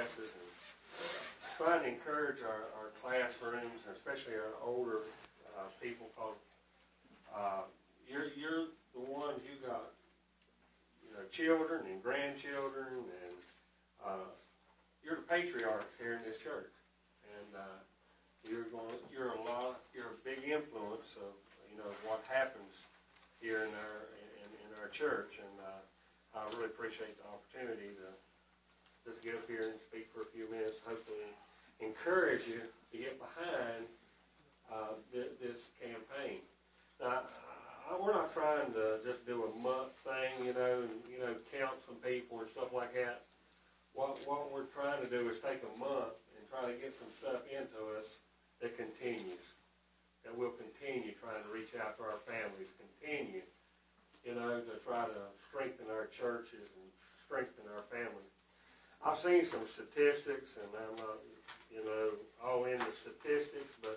classes and trying to encourage our classrooms, and especially our older people, because you're the ones who got children and grandchildren, and you're the patriarchs here in this church, and you're a big influence of what happens here in our church, and I really appreciate the opportunity to just get up here and speak for a few minutes, hopefully encourage you to get behind this campaign. Now, we're not trying to just do a month thing, and count some people and stuff like that. What we're trying to do is take a month and try to get some stuff into us that continues, that we'll continue trying to reach out to our families, continue, to try to strengthen our churches and strengthen our families. I've seen some statistics, and I'm not, all into statistics, but,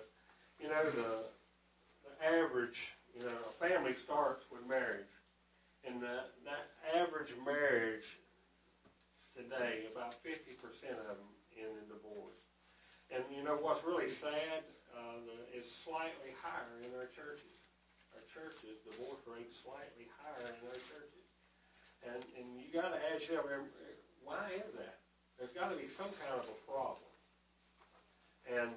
the average, a family starts with marriage. And that average marriage today, about 50% of them end in divorce. And what's really sad, is slightly higher in our churches. Our churches, divorce rate slightly higher in our churches. And you got to ask yourself, why is that? There's got to be some kind of a problem. And,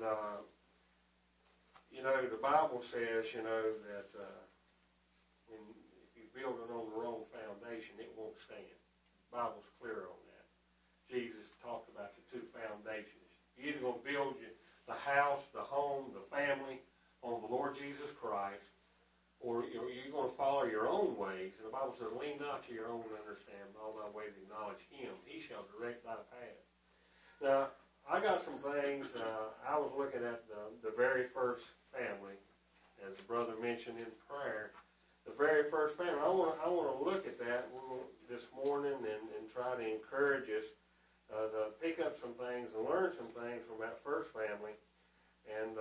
the Bible says, that if you build it on the wrong foundation, it won't stand. The Bible's clear on that. Jesus talked about the two foundations. You're either going to build the house, the home, the family on the Lord Jesus Christ, or you're going to follow your own ways. And the Bible says, lean not to your own understanding, all thy ways acknowledge Him. He shall direct thy path. Now, I got some things. I was looking at the very first family, as the brother mentioned in prayer. The very first family. I want to look at that this morning and try to encourage us to pick up some things and learn some things from that first family, and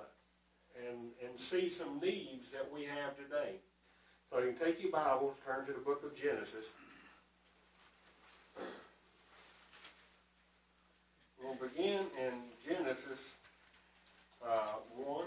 see some needs that we have today. So you can take your Bibles, turn to the book of Genesis. We'll begin in Genesis 1.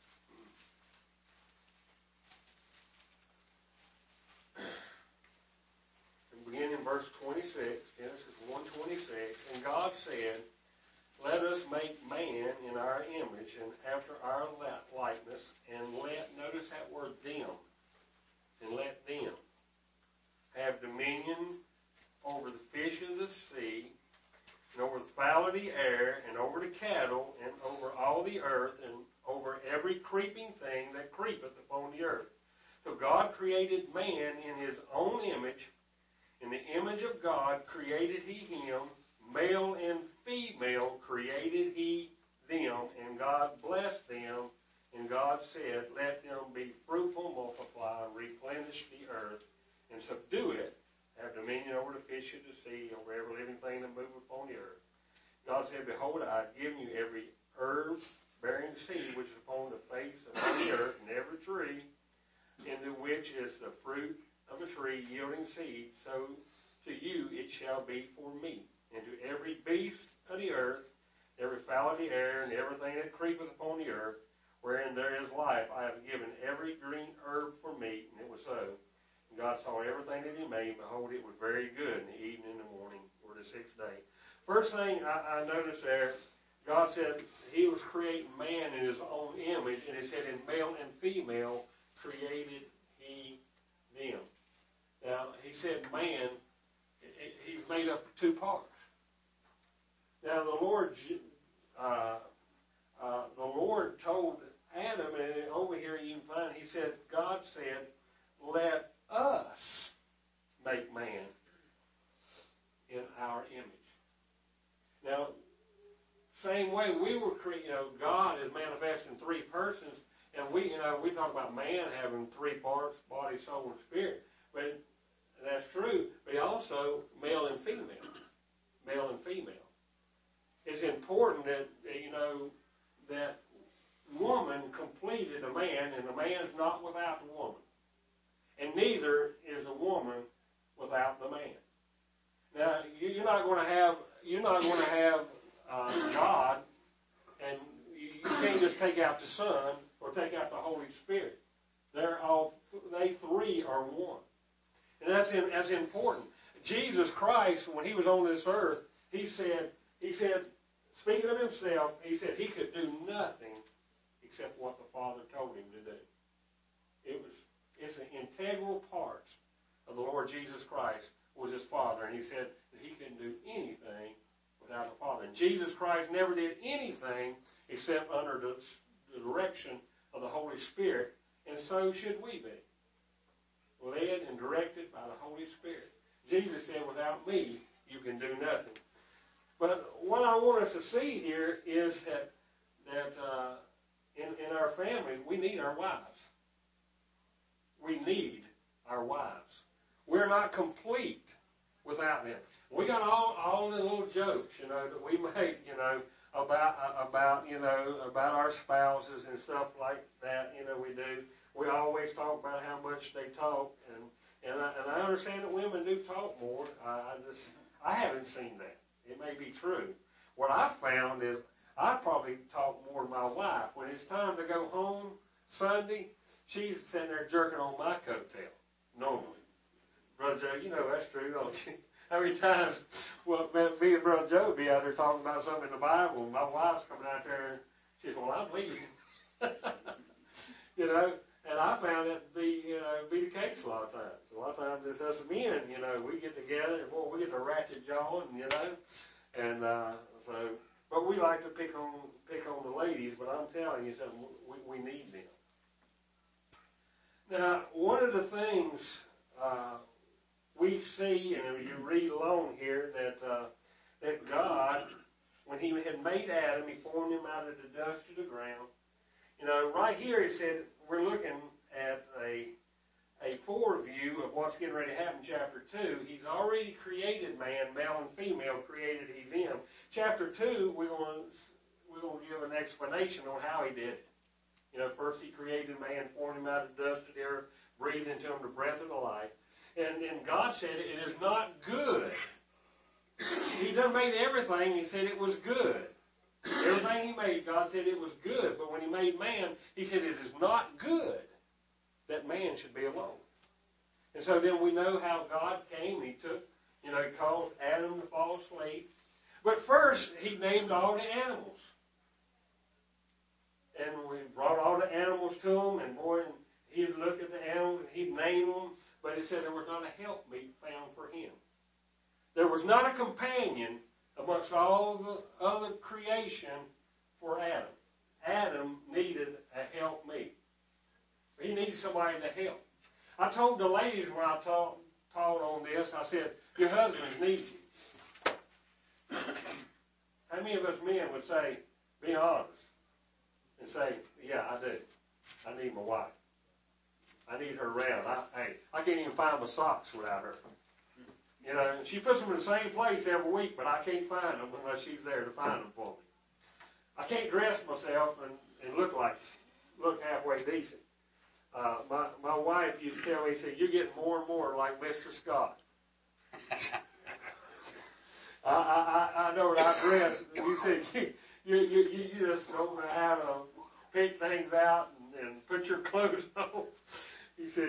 And begin in verse 26, Genesis 1:26. And God said, let us make man in our image and after our likeness, and notice that word them, and let them have dominion over the fish of the sea, and over the fowl of the air, and over the cattle, and over all the earth, and over every creeping thing that creepeth upon the earth. So God created man in His own image. In the image of God created He him. Male and female created He them. And God blessed them. And God said, let them be fruitful, multiply, replenish the earth, and subdue it. Have dominion over the fish of the sea, over every living thing that moveth upon the earth. God said, behold, I have given you every herb bearing seed which is upon the face of the earth, and every tree into which is the fruit of a tree yielding seed, so to you it shall be for meat. And to every beast of the earth, every fowl of the air, and everything that creepeth upon the earth, wherein there is life, I have given every green herb for meat. And it was so. And God saw everything that He made, and behold, it was very good. And the evening and the morning were the sixth day. First thing I noticed there, God said He was creating man in His own image, and He said in male and female created He them. Now, He said man, He's made up of two parts. Now, the Lord told Adam, and over here you can find, He said, God said, let us make man in our image. Now, same way we were created, God is manifest in three persons, and we talk about man having three parts, body, soul, and spirit. But that's true, but also male and female. Male and female. It's important that, that woman completed a man, and the man's not without the woman. And neither is the woman without the man. Now, you're not going to have God, and you can't just take out the Son or take out the Holy Spirit. They three are one. And that's important. Jesus Christ, when he was on this earth, he said, speaking of himself, he said he could do nothing except what the Father told him to do. It's an integral part of the Lord Jesus Christ was his Father, and he said that he couldn't do anything without the Father. And Jesus Christ never did anything except under the direction of the Holy Spirit, and so should we be. Led and directed by the Holy Spirit. Jesus said, without me, you can do nothing. But what I want us to see here is that in our family, we need our wives. We need our wives. We're not complete without them. We got all the little jokes, that we make, about our spouses and stuff like that. We do. We always talk about how much they talk, and I understand that women do talk more. I haven't seen that. It may be true. What I found is I probably talk more to my wife. When it's time to go home Sunday, she's sitting there jerking on my coattail, normally. Brother Joe, that's true, don't you? How many times, me and Brother Joe would be out there talking about something in the Bible, and my wife's coming out there, and she says, well, I'm leaving. And I found that to be the case a lot of times. A lot of times it's us men, we get together, and boy, we get to ratchet jawing, and but we like to pick on the ladies, but I'm telling you something, we need them. Now, one of the things we see, and you read along here, that God, when he had made Adam, he formed him out of the dust of the ground. Right here he said, we're looking at a foreview of what's getting ready to happen in chapter 2. He's already created man, male and female, created he them. Chapter 2, we're going to give an explanation on how he did it. First he created man, formed him out of the dust of the earth, breathed into him the breath of the life. And God said it is not good. He done made everything, he said it was good. Everything he made, God said it was good. But when he made man, he said it is not good that man should be alone. And so then we know how God came. He took, he caused Adam to fall asleep. But first, he named all the animals. And we brought all the animals to him, and boy, he'd look at the animals and he'd name them. But he said there was not a helpmeet found for him. There was not a companion amongst all the other creation for Adam. Adam needed a helpmeet. He needed somebody to help. I told the ladies when I taught on this, I said, your husbands need you. How many of us men would say, be honest, and say, yeah, I do. I need my wife. I need her around. I can't even find my socks without her. She puts them in the same place every week, but I can't find them unless she's there to find them for me. I can't dress myself and look halfway decent. My wife used to tell me, said, you get more and more like Mr. Scott. I know what I dress. You said, you just don't know how to pick things out and put your clothes on. He said,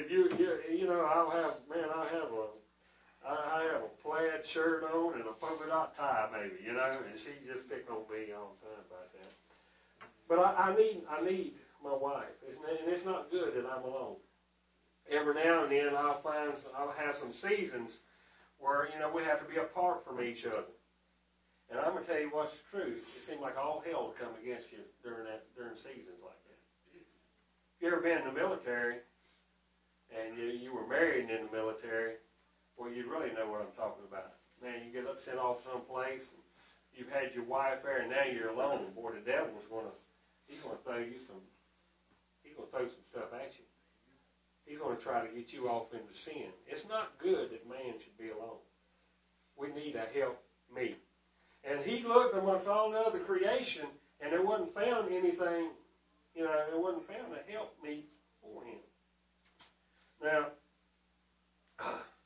I have a plaid shirt on and a polka dot tie, maybe, and she just picked on me all the time about that. But I need my wife, and it's not good that I'm alone. Every now and then I'll have some seasons where, we have to be apart from each other. And I'm going to tell you what's the truth. It seems like all hell will come against you during seasons like that. If you ever been in the military, and you were married in the military, well, you really know what I'm talking about. Man, you get sent off someplace, and you've had your wife there, and now you're alone. Boy, the devil's going to throw some stuff at you. He's going to try to get you off into sin. It's not good that man should be alone. We need a helpmeet. And he looked amongst all the other creation, and there wasn't found anything, there wasn't found a helpmeet for him. Now,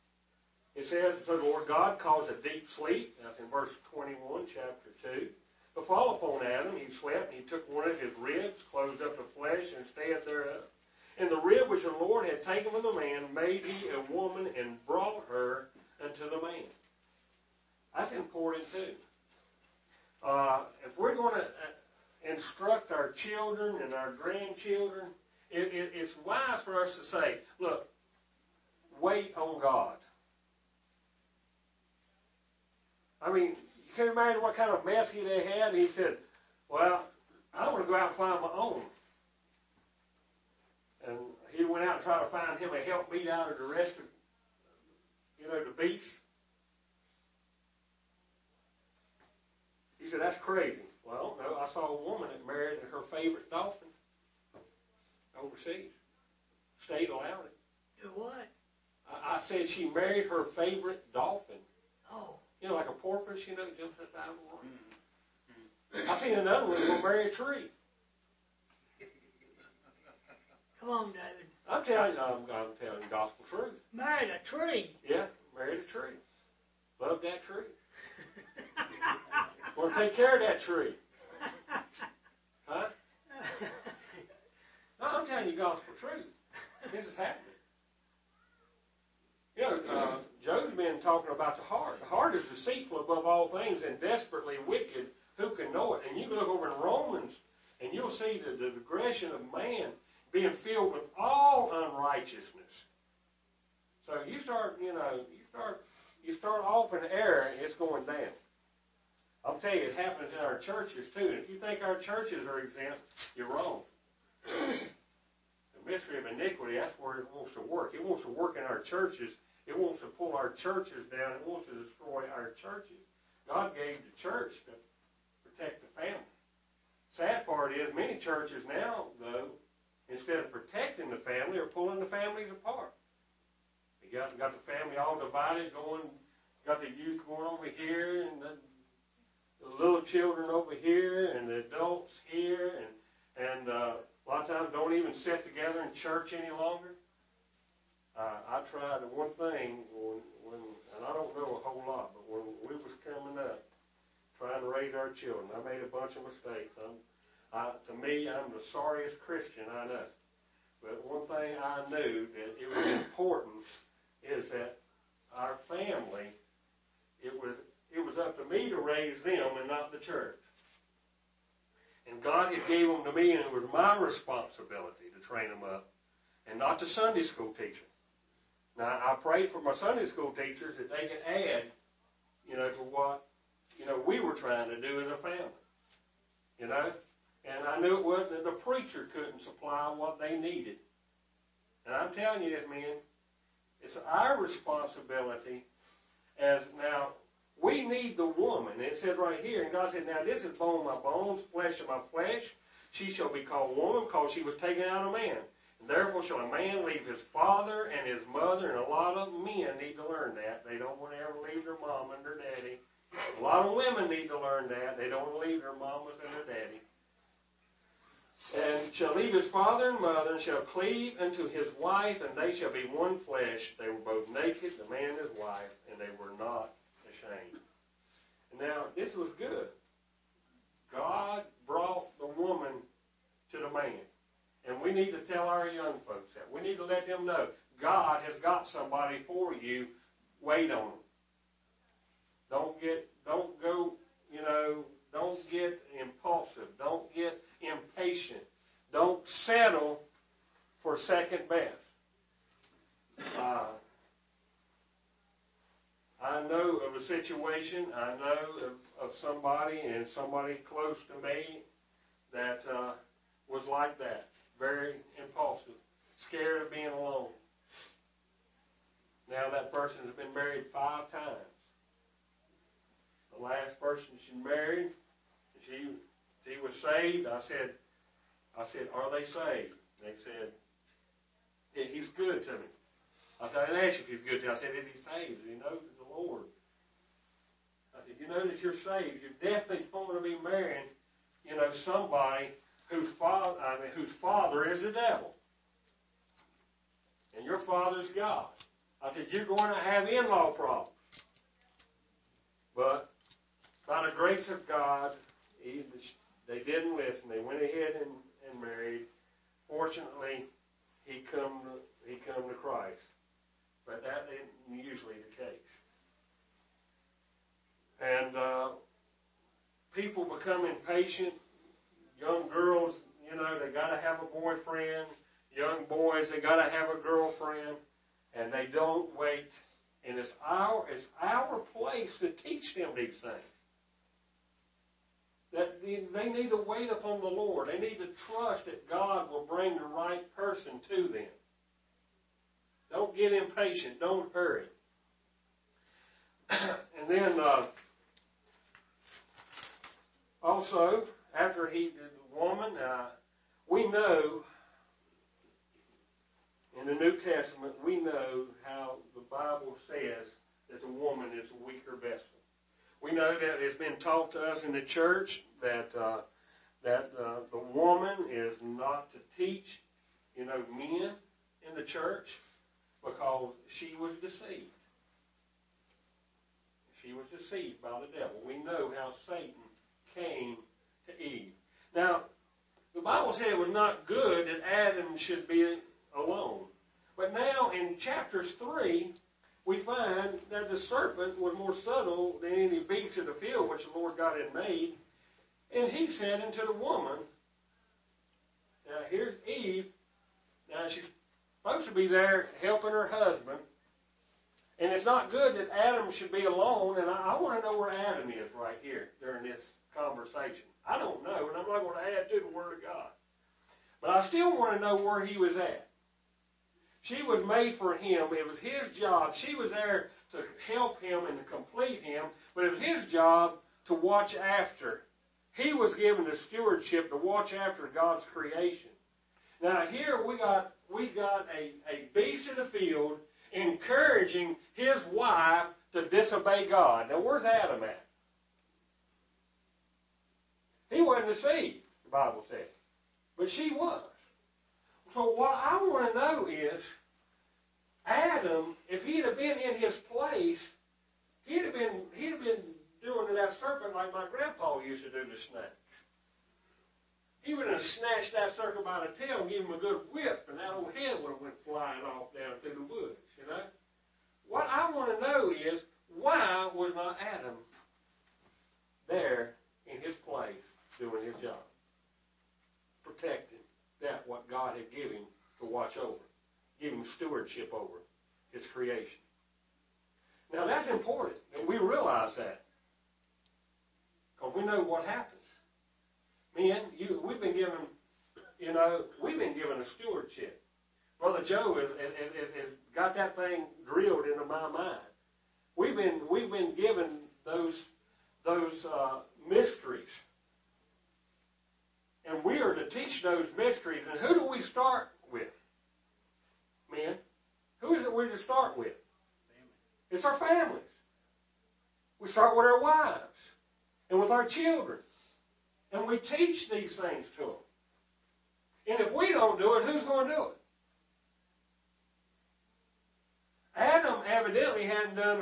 it says, so the Lord God caused a deep sleep. That's in verse 21, chapter 2. befall upon Adam. He slept, and he took one of his ribs, closed up the flesh, and stayed thereof. And the rib which the Lord had taken from the man made he a woman, and brought her unto the man. That's important too. If we're going to instruct our children and our grandchildren, it's wise for us to say, look, wait on God. I mean, you can imagine what kind of mess they had. He said, well, I want to go out and find my own. And he went out and tried to find him a helpmeet out of the rest of, the beasts. He said, that's crazy. Well, no, I saw a woman that married her favorite dolphin overseas. State allowed it. Do what? I said she married her favorite dolphin. Oh. Like a porpoise, jumps up out of the water. Mm-hmm. I seen another one go marry a tree. Come on, David. I'm telling you gospel truth. Married a tree? Yeah, married a tree. Love that tree. Want to take care of that tree. Huh? No, I'm telling you gospel truth. This is happening. Job's been talking about the heart. The heart is deceitful above all things and desperately wicked. Who can know it? And you can look over in Romans, and you'll see the digression of man being filled with all unrighteousness. So you start off in error, and it's going down. I'll tell you, it happens in our churches too. And if you think our churches are exempt, you're wrong. The mystery of iniquity, that's where it wants to work. It wants to work in our churches. It wants to pull our churches down. It wants to destroy our churches. God gave the church to protect the family. Sad part is many churches now, though, instead of protecting the family, are pulling the families apart. You got the family all divided, got the youth going over here, and the little children over here, and the adults here, and a lot of times don't even sit together in church any longer. I tried one thing when, and I don't know a whole lot, but when we was coming up, trying to raise our children, I made a bunch of mistakes. To me, I'm the sorriest Christian I know. But one thing I knew that it was important is that our family, it was up to me to raise them and not the church. And God had gave them to me, and it was my responsibility to train them up, and not the Sunday school teacher. Now, I prayed for my Sunday school teachers that they could add, to what, we were trying to do as a family, And I knew it wasn't that the preacher couldn't supply what they needed. And I'm telling you this, man, it's our responsibility as now, we need the woman. It says right here, and God said, now this is bone of my bones, flesh of my flesh. She shall be called woman because she was taken out of man. And therefore shall a man leave his father and his mother, and a lot of men need to learn that. They don't want to ever leave their mom and their daddy. A lot of women need to learn that. They don't want to leave their mamas and their daddy. And shall leave his father and mother, and shall cleave unto his wife, and they shall be one flesh. They were both naked, the man and his wife, and they were not ashamed. And now, this was good. God brought the woman to the man. And we need to tell our young folks that. We need to let them know God has got somebody for you. Wait on them. Don't get impulsive. Don't get impatient. Don't settle for second best. I know of a situation, I know of somebody and somebody close to me that was like that. Very impulsive. Scared of being alone. Now that person has been married 5 times. The last person she married, she was saved. I said, are they saved? And they said, yeah, he's good to me. I said, I didn't ask you if he's good to me. I said, is he saved? Does he know the Lord? I said, you know that you're saved. You're definitely going to be marrying, somebody whose father is the devil. And your father's God. I said, you're going to have in-law problems. But by the grace of God, they didn't listen. They went ahead and married. Fortunately, he come to Christ. But that isn't usually the case. And people become impatient. Young girls, they got to have a boyfriend. Young boys, they got to have a girlfriend. And they don't wait. And it's our place to teach them these things. That they need to wait upon the Lord. They need to trust that God will bring the right person to them. Don't get impatient. Don't hurry. And then also, after he did the woman, we know in the New Testament, we know how the Bible says that the woman is a weaker vessel. We know that it's been taught to us in the church that the woman is not to teach, men in the church because she was deceived. She was deceived by the devil. We know how Satan came to Eve. Now, the Bible said it was not good that Adam should be alone. But now in chapters 3, we find that the serpent was more subtle than any beast of the field which the Lord God had made. And he said unto the woman, now here's Eve. Now she's supposed to be there helping her husband. And it's not good that Adam should be alone. And I want to know where Adam is right here during this conversation. I don't know, and I'm not going to add to the Word of God. But I still want to know where he was at. She was made for him. It was his job. She was there to help him and to complete him. But it was his job to watch after. He was given the stewardship to watch after God's creation. Now here we got a beast of the field encouraging his wife to disobey God. Now where's Adam at? He wasn't deceived, the Bible says. But she was. So what I want to know is, Adam, if he'd have been in his place, he'd have been doing to that serpent like my grandpa used to do to snakes. He would have snatched that serpent by the tail and give him a good whip, and that old head would have went flying off down through the woods, What I want to know is, why was not Adam there in his place doing his job? Protecting that what God had given him to watch over. Give him stewardship over his creation. Now that's important, and we realize that. Because we know what happens. Men, we've been given a stewardship. Brother Joe has got that thing drilled into my mind. We've been given those mysteries. And we are to teach those mysteries. And who do we start with? Men. Who is it we're to start with? Family. It's our families. We start with our wives and with our children. And we teach these things to them. And if we don't do it, who's going to do it? Adam evidently hadn't done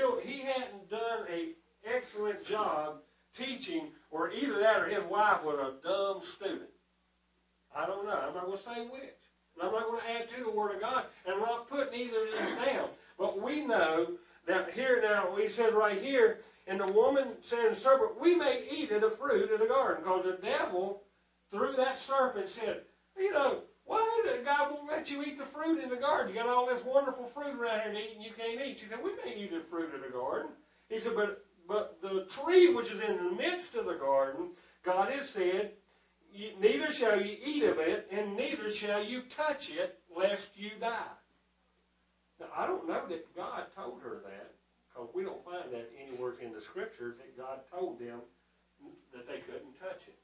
an excellent job teaching, or either that or his wife was a dumb student. I don't know. I'm not going to say which. And I'm not going to add to the Word of God. And I'm not putting either of these down. But we know that here now, he said right here, and the woman said to the serpent, we may eat of the fruit of the garden. Because the devil, through that serpent, said, why is it God won't let you eat the fruit in the garden? You got all this wonderful fruit around here to eat and you can't eat. She said, we may eat the fruit of the garden. He said, but the tree which is in the midst of the garden, God has said, neither shall you eat of it, and neither shall you touch it, lest you die. Now, I don't know that God told her that, because we don't find that anywhere in the Scriptures that God told them that they couldn't touch it.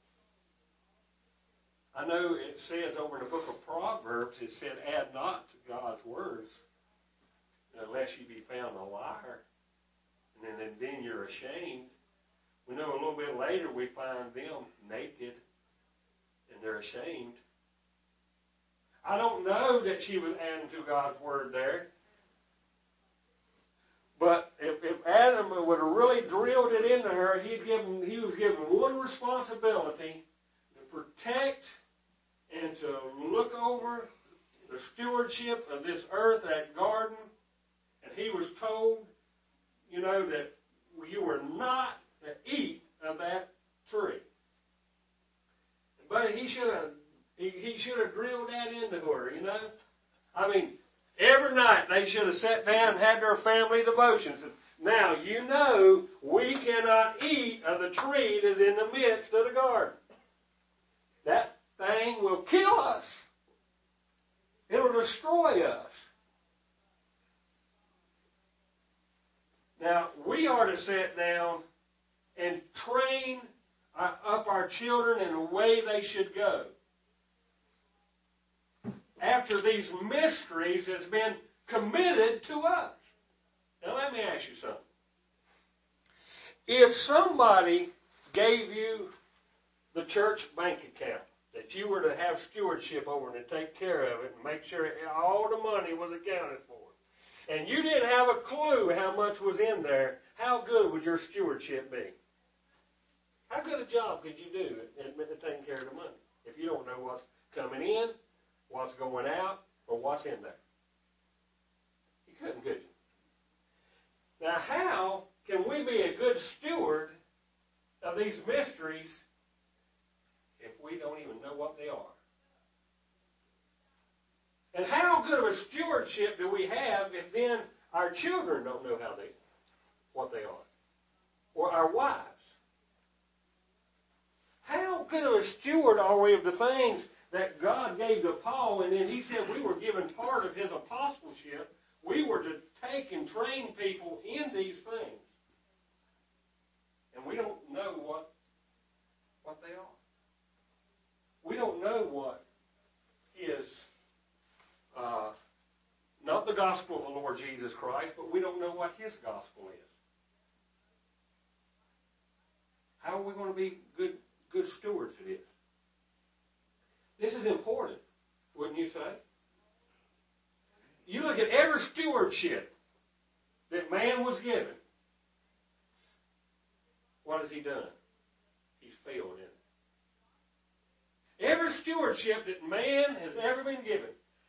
I know it says over in the book of Proverbs, it said, add not to God's words, unless you be found a liar. And then you're ashamed. We know a little bit later we find them naked and they're ashamed. I don't know that she was adding to God's word there. But if Adam would have really drilled it into her, he was given one responsibility: to protect and to look over the stewardship of this earth, that garden. And he was told, that you were not to eat of that tree. But he should have drilled that into her, I mean, every night they should have sat down and had their family devotions. Now, we cannot eat of the tree that's in the midst of the garden. That thing will kill us. It'll destroy us. Now, we are to sit down and train up our children in the way they should go. After these mysteries has been committed to us. Now let me ask you something. If somebody gave you the church bank account that you were to have stewardship over and to take care of it and make sure all the money was accounted for, and you didn't have a clue how much was in there, how good would your stewardship be? How good a job could you do at taking care of the money if you don't know what's coming in, what's going out, or what's in there? You couldn't, could you? Now, how can we be a good steward of these mysteries if we don't even know what they are? And how good of a stewardship do we have if then our children don't know what they are? Or our wives? How good of a steward are we of the things that God gave to Paul, and then he said we were given part of his apostleship. We were to take and train people in these things. And we don't know what they are. We don't know what is not the gospel of the Lord Jesus Christ, but we don't know what his gospel is. How are we going to be good stewards of this? This is important, wouldn't you say? You look at every stewardship that man was given. What has he done? He's failed in it. Every stewardship that man has ever been given,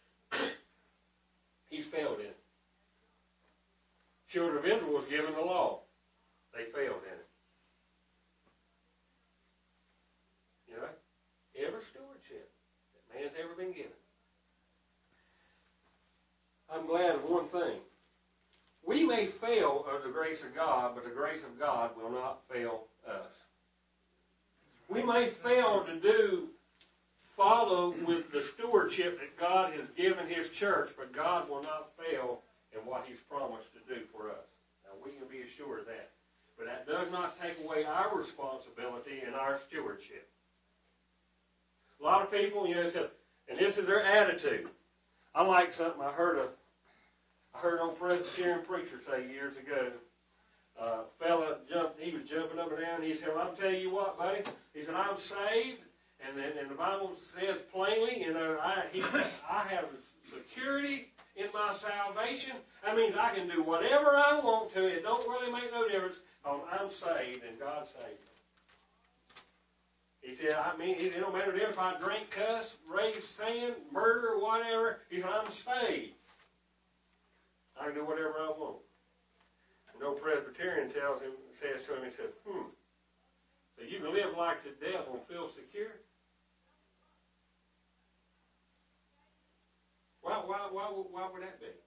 he's failed in it. Children of Israel was given the law. They failed in it. Every stewardship that man's ever been given. I'm glad of one thing. We may fail of the grace of God, but the grace of God will not fail us. We may fail to follow with the stewardship that God has given his church, but God will not fail in what he's promised to do for us. Now, we can be assured of that. But that does not take away our responsibility and our stewardship. A lot of people, said, and this is their attitude. I like something I heard an old Presbyterian preacher say years ago. A fella he was jumping up and down, and he said, well, I'll tell you what, buddy. He said, I'm saved, and the Bible says plainly, I have security in my salvation. That means I can do whatever I want to. It don't really make no difference. I'm saved, and God saved me. He said, it don't matter if I drink, cuss, raise sand, murder, whatever. He said, I'm saved. I can do whatever I want. And no Presbyterian says to him, he said, so you can live like the devil and feel secure? Why would that be?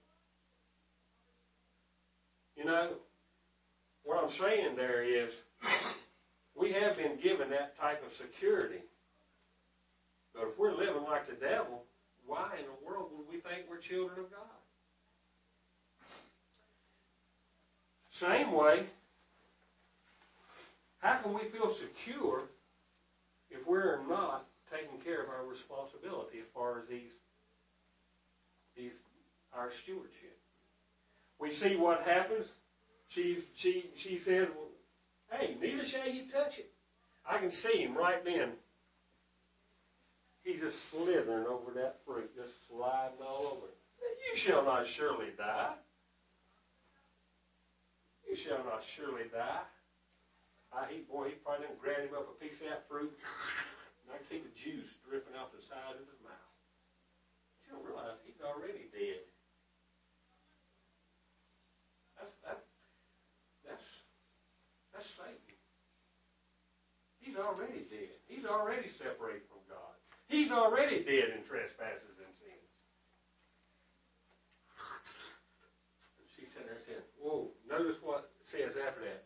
What I'm saying there is, we have been given that type of security. But if we're living like the devil, why in the world would we think we're children of God? Same way, how can we feel secure if we're not taking care of our responsibility as far as our stewardship? We see what happens. She said, well, hey, neither shall you touch it. I can see him right then. He's just slithering over that fruit, just sliding all over it. You shall not surely die. You shall not surely die. He probably done grabbed him up a piece of that fruit. And I can see the juice dripping off the sides of his mouth. You don't realize he's already dead. That's Satan. He's already dead. He's already separated from God. He's already dead in trespasses and sins. And she sat there and said, whoa, notice what it says after that.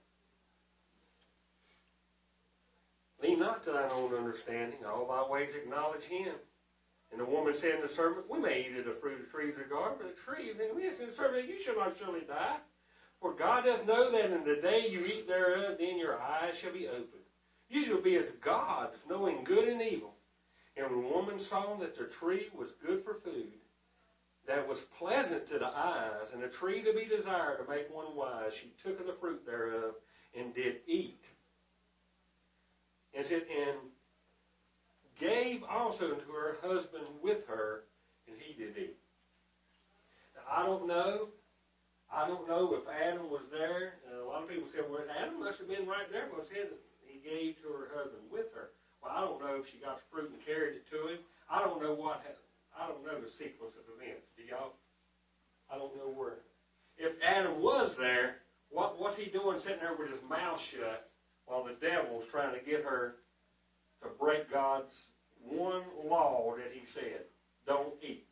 Lean not to thine own understanding, all thy ways acknowledge him. And the woman said to the servant, we may eat of the fruit of trees of the garden, but the tree of the midst, and the servant, you shall not surely die. For God doth know that in the day you eat thereof, then your eyes shall be opened. You shall be as gods, knowing good and evil. And when the woman saw that the tree was good for food, that was pleasant to the eyes, and a tree to be desired to make one wise, she took of the fruit thereof, and did eat. And said, and gave also to her husband with her, and he did eat. Now, I don't know if Adam was there. A lot of people say, well, Adam must have been right there because he gave to her husband with her. Well, I don't know if she got the fruit and carried it to him. I don't know the sequence of events. Do y'all? I don't know where. If Adam was there, what's he doing sitting there with his mouth shut while the devil's trying to get her to break God's one law that he said, don't eat.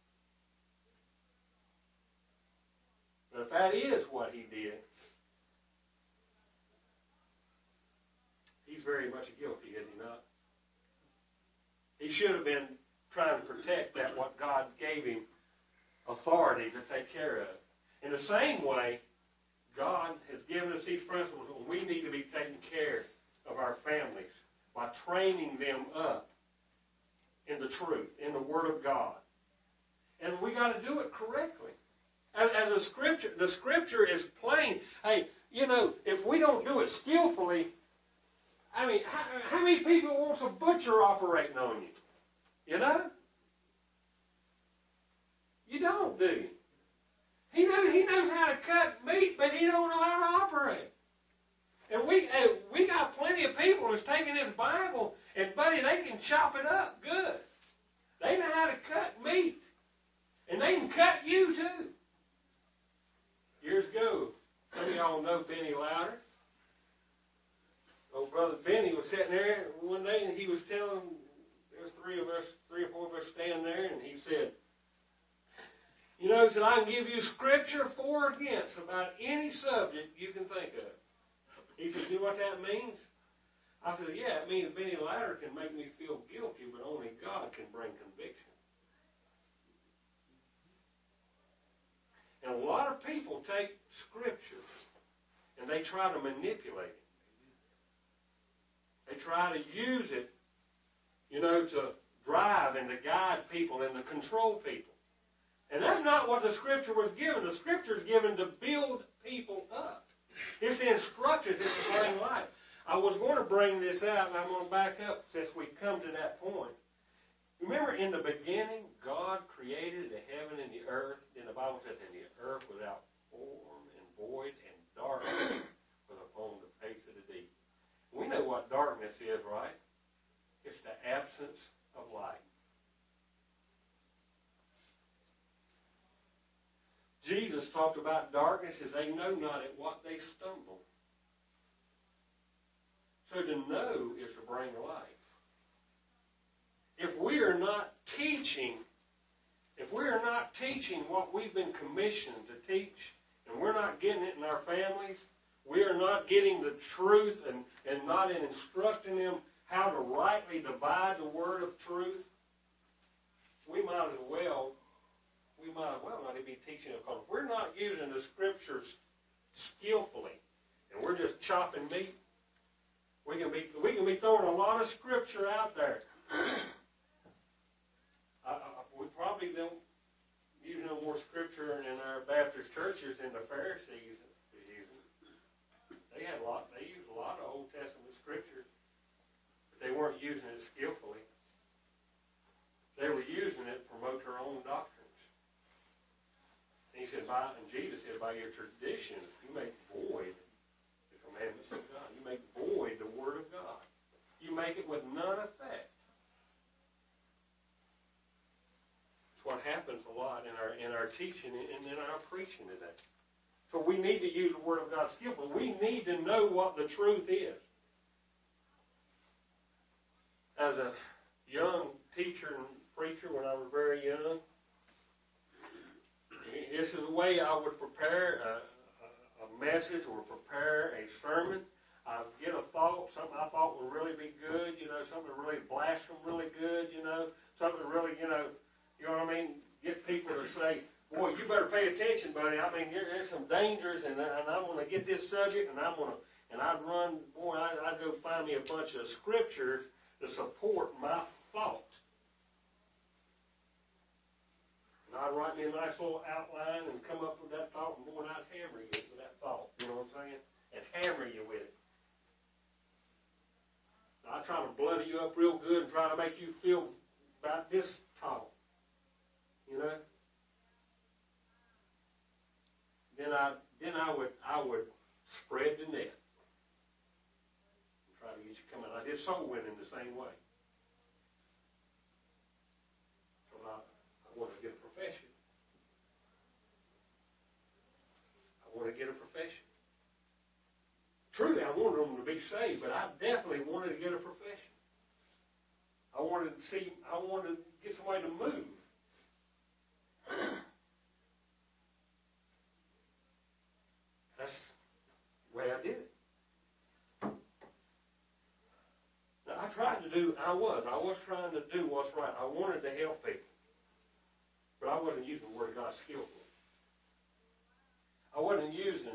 But if that is what he did, he's very much guilty, is he not? He should have been trying to protect that what God gave him authority to take care of. In the same way, God has given us these principles, and we need to be taking care of our families by training them up in the truth, in the Word of God. And we got to do it correctly. As the Scripture is plain. Hey, if we don't do it skillfully, I mean, how many people wants a butcher operating on you? You know? You don't, do you? He knows how to cut meat, but he don't know how to operate. And we got plenty of people who's taking this Bible, and buddy, they can chop it up good. They know how to cut meat. And they can cut you too. Years ago, some of y'all know Benny Louder. Old brother Benny was sitting there one day, and he was telling, there was three or four of us standing there, and he said, he said, I can give you scripture for or against about any subject you can think of. He said, you know what that means? I said, yeah, it means Benny Louder can make me feel guilty, but only God can bring conviction. And a lot of people take Scripture and they try to manipulate it. They try to use it, to drive and to guide people and to control people. And that's not what the Scripture was given. The Scripture is given to build people up. It's to instruct us, it's to bring life. I was going to bring this out, and I'm going to back up since we come to that point. Remember, in the beginning, God created the heaven and the earth. Then the Bible says, and the earth without form and void, and darkness was upon the face of the deep. We know what darkness is, right? It's the absence of light. Jesus talked about darkness as they know not at what they stumble. So to know is to bring life. If we are not teaching what we've been commissioned to teach, and we're not getting it in our families, we are not getting the truth and not in instructing them how to rightly divide the word of truth, we might as well not even be teaching them. Because if we're not using the Scriptures skillfully, and we're just chopping meat, we can be throwing a lot of Scripture out there. We probably don't use no more Scripture in our Baptist churches than the Pharisees were using. They used a lot of Old Testament Scriptures, but they weren't using it skillfully. They were using it to promote their own doctrines. And he said, and Jesus said, by your traditions, you make void the commandments of God. You make void the Word of God. You make it with none effect. It's what happens a lot in our teaching and in our preaching today. So we need to use the Word of God skillfully. We need to know what the truth is. As a young teacher and preacher when I was very young, this is the way I would prepare a message or prepare a sermon. I'd get a thought, something I thought would really be good, something really blast them really good, something really, you know what I mean, get people to say, boy, you better pay attention, buddy. I mean, there's some dangers, and I'm going to get this subject, and I'd run, boy, I'd go find me a bunch of scriptures to support my thought. And I'd write me a nice little outline and come up with that thought, and boy, I'd hammer you with that thought, you know what I'm saying? And hammer you with it. I'd try to bloody you up real good and try to make you feel about this tall, Then I would spread the net and try to get you coming. I did soul winning the same way. So I wanted to get a profession. Truly, I wanted them to be saved, but I definitely wanted to get a profession. I wanted to get somebody to move. That's the way I did it. Now, I was trying to do what's right. I wanted to help people. But I wasn't using the Word of God skillfully. I wasn't using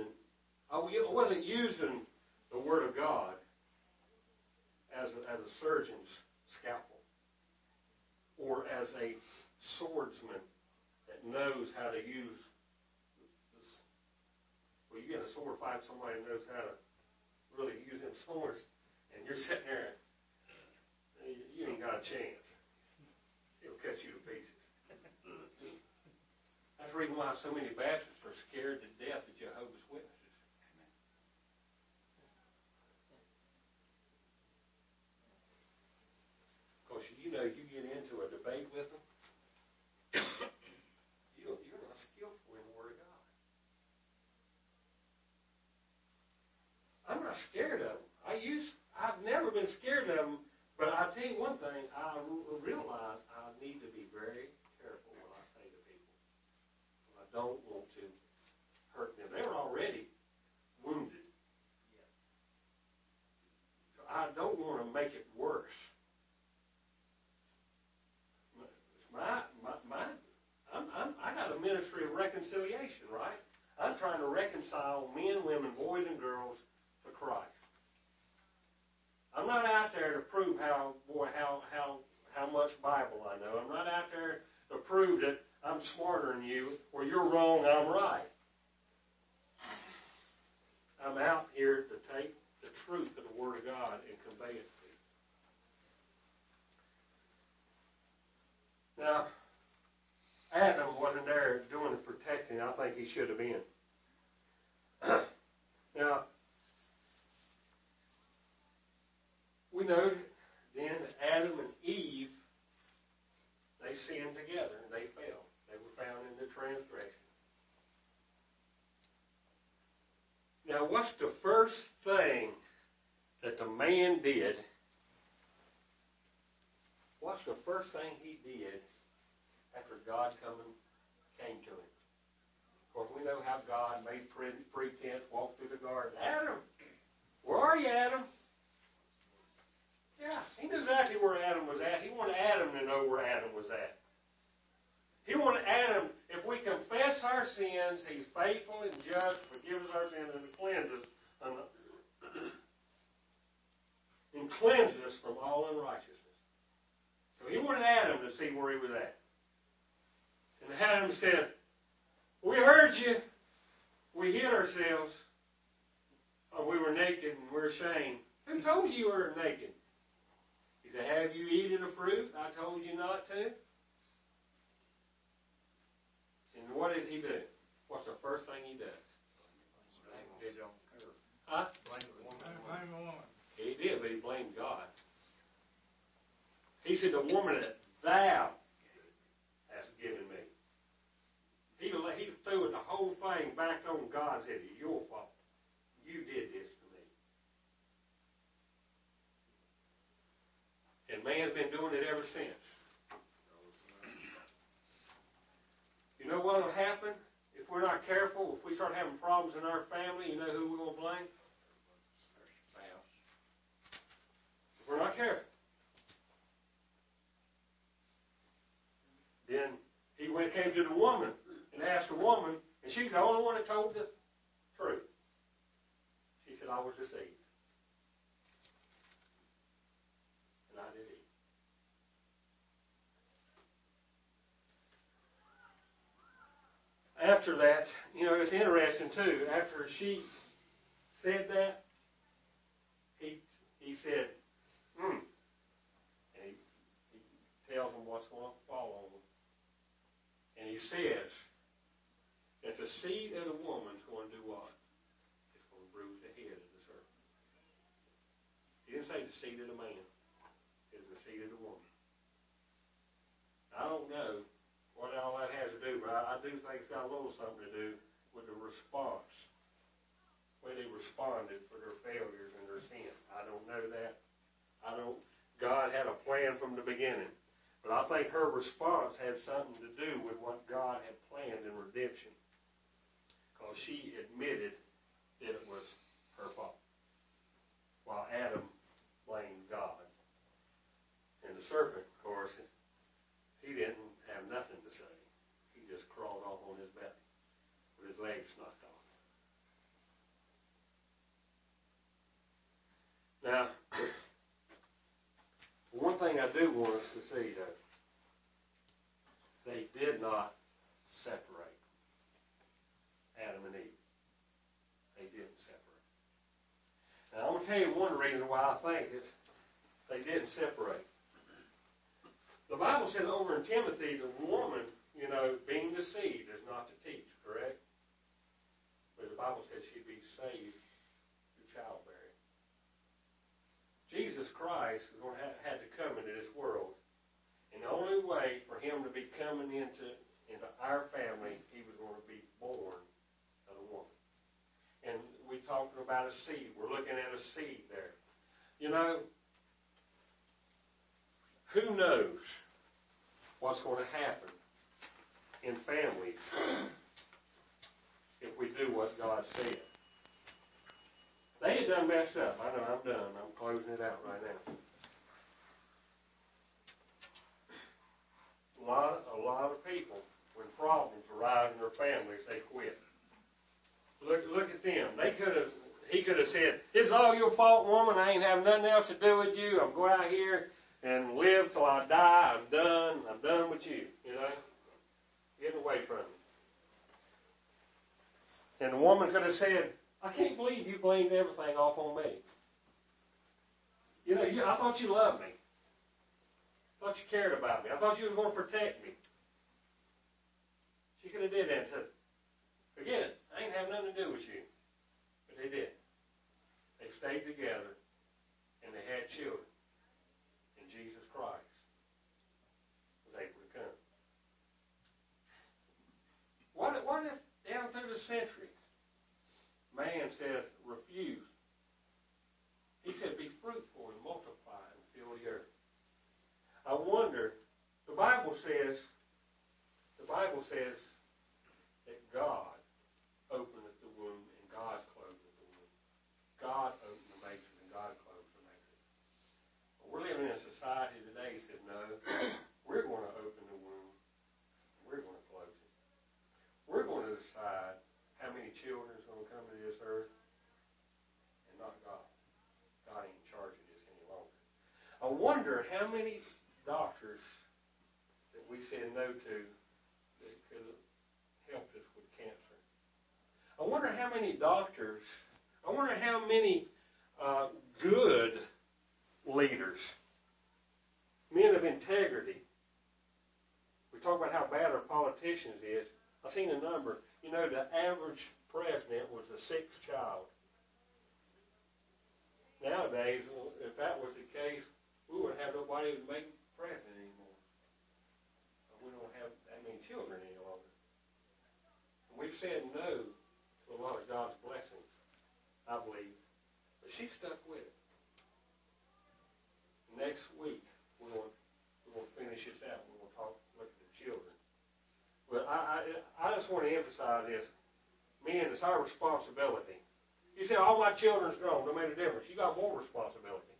the Word of God as a surgeon's scalpel or as a swordsman that knows how to use this. Well, you get a sword fight, somebody knows how to really use them swords, and you're sitting there, you ain't got a chance. It'll cut you to pieces. That's the reason why so many Baptists are scared to death of Jehovah's Witnesses. Because you get into a debate with them, you're not skillful in the Word of God. I'm not scared of them. I've never been scared of them, but I'll tell you one thing, I realize I need to be very careful what I say to people. I don't want to hurt them. They were already wounded. Yes. So I don't want to make it worse. I got a ministry of reconciliation, right? I'm trying to reconcile men, women, boys, and girls to Christ. I'm not out there to prove how much Bible I know. I'm not out there to prove that I'm smarter than you, or you're wrong, I'm right. I'm out here to take the truth of the Word of God and convey it to you. Now, Adam wasn't there doing the protecting. I think he should have been. Now, we know then that Adam and Eve, they sinned together and they fell. They were found in the transgression. Now, what's the first thing that the man did? What's the first thing he did after God came to him? Of course, we know how God made pretense, walked through the garden. Adam, where are you, Adam? Yeah, he knew exactly where Adam was at. He wanted Adam to know where Adam was at. He wanted Adam, if we confess our sins, he's faithful and just to forgive us our sins and to cleanse us from all unrighteousness. So he wanted Adam to see where he was at. And Adam said, we heard you. We hid ourselves. We were naked and we're ashamed. Who told you were naked? He said, have you eaten the fruit I told you not to? And what did he do? what's the first thing he does? Blame the woman. He did, but he blamed God. He said, the woman that thou hast given me. He threw the whole thing back on God's head. It's your fault. You did this to me. And man's been doing it ever since. You know what will happen if we're not careful? If we start having problems in our family, you know who we're going to blame? If we're not careful. Then he came to the woman and asked the woman, and she's the only one that told the truth. She said, I was deceived. And I did eat. After that, it's interesting too. After she said that, he said, And he tells them what's going to fall on them. And he says that the seed of the woman's going to do what? It's going to bruise the head of the serpent. He didn't say the seed of the man. It's the seed of the woman. I don't know what all that has to do, but I do think it's got a little something to do with the response. The way they responded for their failures and their sin. I don't know that. God had a plan from the beginning. But I think her response had something to do with what God had planned in redemption. Because she admitted that it was her fault. While Adam blamed God. And the serpent, of course, he didn't have nothing to say. He just crawled off on his belly with his legs knocked off. Now, one thing I do want us to see, though, they did not separate Adam and Eve. They didn't separate. Now, I'm going to tell you one reason why I think is they didn't separate. The Bible says over in Timothy, the woman, being deceived is not to teach, correct? But the Bible says she'd be saved through childbearing. Jesus Christ is going to had to come into this world. And the only way for him to be coming into our family, he was going to be born of a woman. And we talking about a seed. We're looking at a seed there. Who knows what's going to happen in families if we do what God said? They had done messed up. I know, I'm done. I'm closing it out right now. A lot of people, when problems arise in their families, they quit. Look at them. He could have said, "This is all your fault, woman. I ain't having nothing else to do with you. I'm going out here and live till I die. I'm done. I'm done with you." Getting away from me. And the woman could have said, "I can't believe you blamed everything off on me. I thought you loved me. I thought you cared about me. I thought you were going to protect me." She could have did that too. Forget it. I ain't have nothing to do with you. But they did. They stayed together and they had children. And Jesus Christ was able to come. What if down through the centuries, man says, refuse. He said, be fruitful and multiply and fill the earth. I wonder, the Bible says that God openeth the womb and God closeth the womb. God opened the matrix and God closed the matrix. But we're living in a society today that says, no, we're going to open the womb and we're going to close it. We're going to decide how many children is going to come to this earth and not God. God ain't in charge of this any longer. I wonder how many doctors that we said no to that could have helped us with cancer. I wonder how many doctors, I wonder how many good leaders, men of integrity. We talk about how bad our politicians is. I've seen a number. You know, the average president was the sixth child. Nowadays, if that was the case, we wouldn't have nobody to make president anymore. We don't have that many children any longer. And we've said no to a lot of God's blessings, I believe. But she stuck with it. Next week, we're going to finish this out. We're going to look at the children. But I just want to emphasize this. Men, it's our responsibility. You say, all my children's grown. Don't make a difference. You got more responsibility.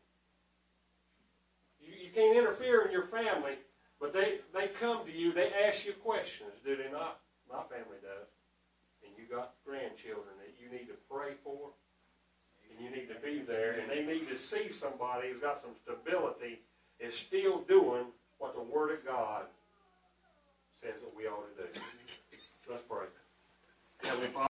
You can't interfere in your family, but they come to you. They ask you questions, do they not? My family does. And you got grandchildren that you need to pray for, and you need to be there, and they need to see somebody who's got some stability, is still doing what the Word of God says that we ought to do. Let's pray. Heavenly Father,